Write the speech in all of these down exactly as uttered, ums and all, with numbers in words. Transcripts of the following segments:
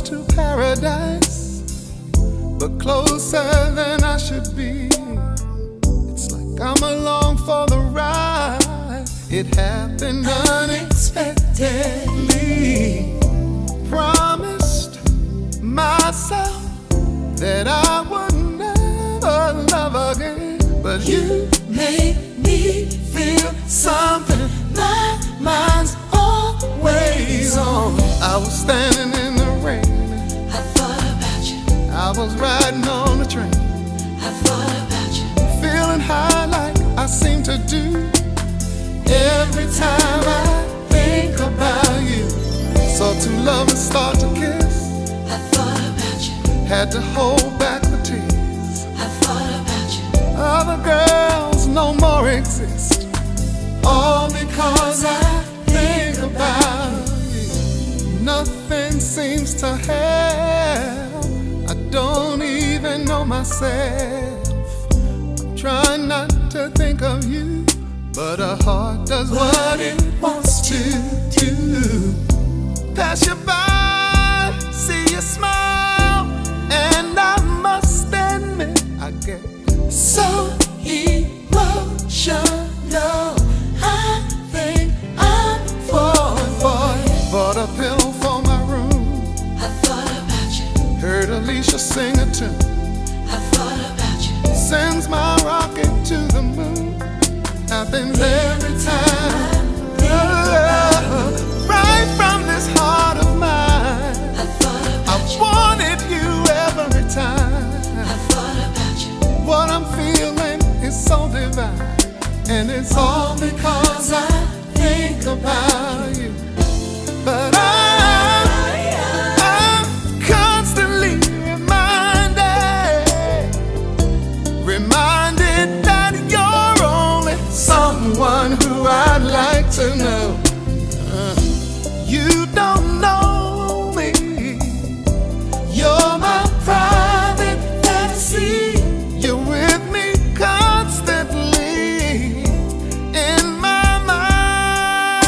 to paradise, but closer than I should be. It's like I'm along for the ride. It happened unexpectedly. Promised myself that I would never love again, but you made me feel something my mind's always on. I was standing in the rain, I thought about you. I was riding on the train, I thought about you. feeling high like I seem to do every time I think about you. So two lovers start to kiss, I thought about you. had to hold back the tears. I thought about you. Other girls no more exist, all because I think about you. Nothing seems to help, I don't even know myself. I'm trying not to think of you, but a heart does what it wants to do. Pass you by, see you smile, and I must admit I get so emotional. I think I'm falling for you. Bought a pillow for my room, I thought about you. heard Alicia sing a tune, I thought about you. sends my rocket to the moon. Happens every time, oh, right from this heart of mine. I thought I about you. wanted you every time. I thought about you. What I'm feeling is so divine, and it's all because I think about you. But I'm, I'm constantly reminded, reminded that you're only someone who I'd like to know. Uh, you don't know me, you're my private fantasy. You're with me constantly in my mind.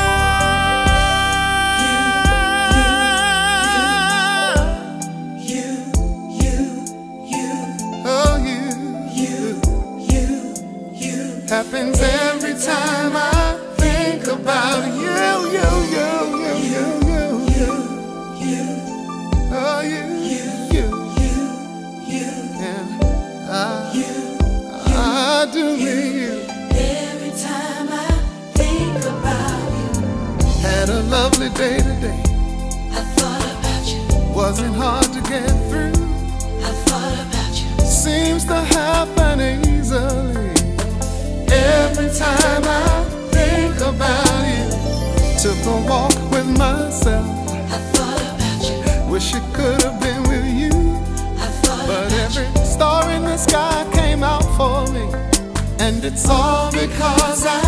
You, you, you, Oh, you, you, you, you. happens every time I think about you, you, you, you, you, you, You, oh, you, you, you, you, you, and I, you. I do mean you. Every time I think about you, Had a lovely day today, I thought about you. wasn't hard to get through, I thought about you. seems to happen easily. Every time I think about you, took a walk with myself, I thought about you. wish it could have been with you, I thought but about every you. star in the sky came out for me, and it's all because I